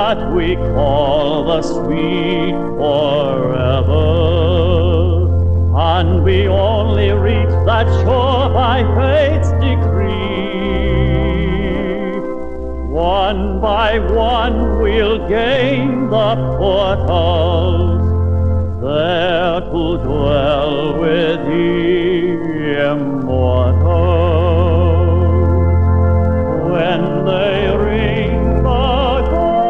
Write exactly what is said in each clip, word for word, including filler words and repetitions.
that we call the sweet forever, and we only reach that shore by fate's decree. One by one we'll gain the portals, there to dwell with the immortals. When they ring the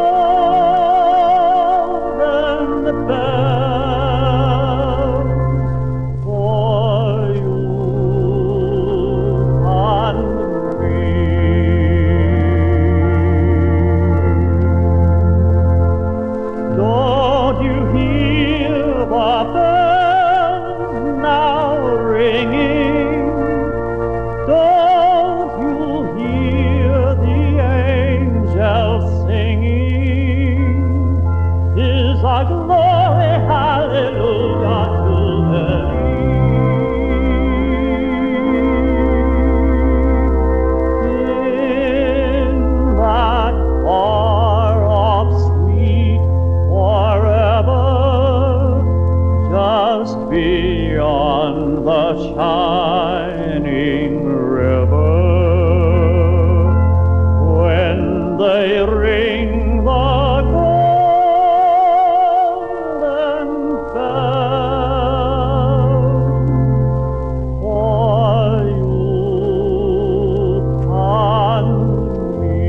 golden bells for you and me, don't you hear the bells now ringing? Don't you hear the angels singing? 'Tis a glory, hallelujah, to believe in that far off sweet forever, just beyond the shining river. When they ring the golden bells for you and me.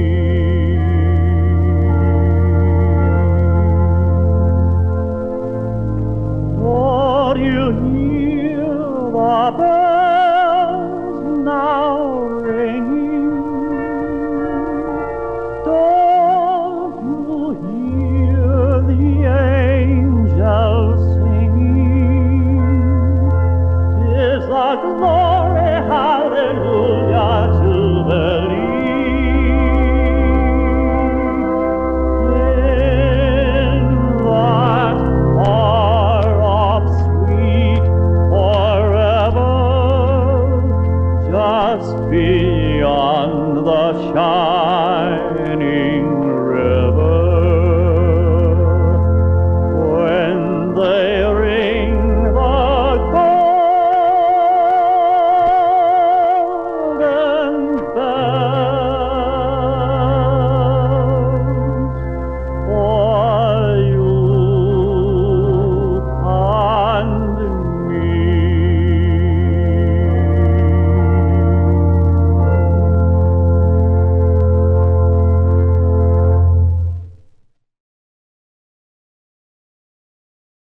Don't you hear the bells now ringing? Don't you hear the angels singing? 'Tis a glory, hallelujah, to believe in that far off sweet forever, just beyond the shine.